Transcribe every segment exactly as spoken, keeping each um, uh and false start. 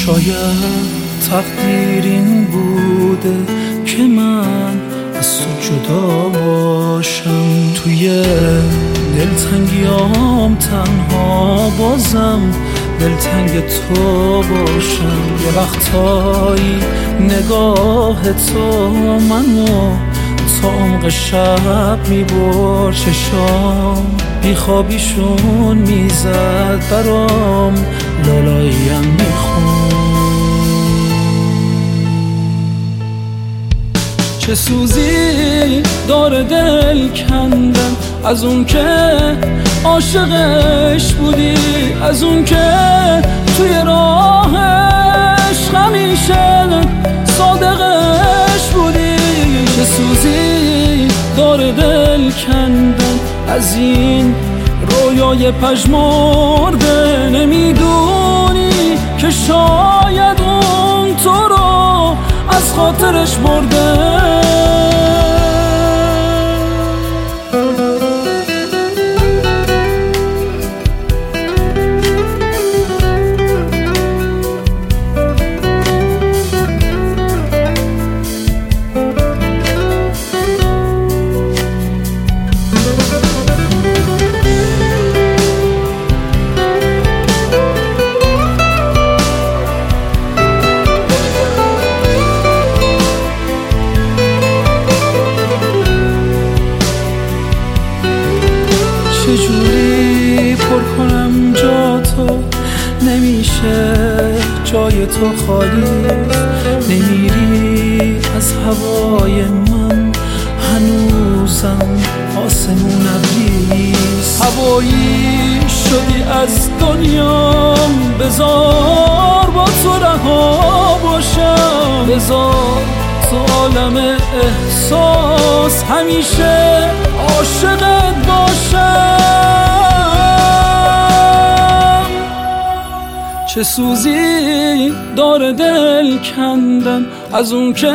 شاید تقدیر این بوده که من از تو جدا باشم، توی دلتنگیام تنها بازم دلتنگ تو باشم. یه وقتایی نگاه تو منو تا عمق شب میبرد چشام، بیخوابیشون میزد برام، لالاییم میخون. چه سوزی داره دل کندن از اون که عاشقش بودی، از اون که توی راهش همیشه صادقش بودی. چه سوزی داره دل کندن از این رویای پژمرده، نمیدونی که شاید اون تو رو از خاطرش برده. چجوری پر کنم جا تو، نمیشه جای تو خالی، نمیری از هوای من، هنوزم آسمون ابریست. هوایی شدی از دنیام، بذار با تو رها باشم، بذار تو عالم احساس همیشه عاشقت باشم. چه سوزی داره دل کندن از اون که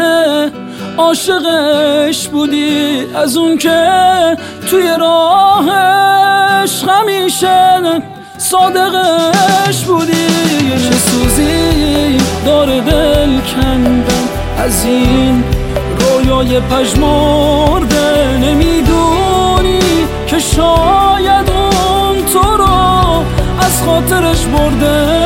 عاشقش بودی، از اون که توی راهش همیشه صادقش بودی. چه سوزی داره دل کندن از این رویای پژمرده، نمیدونی که شاید اون تو رو از خاطرش برده.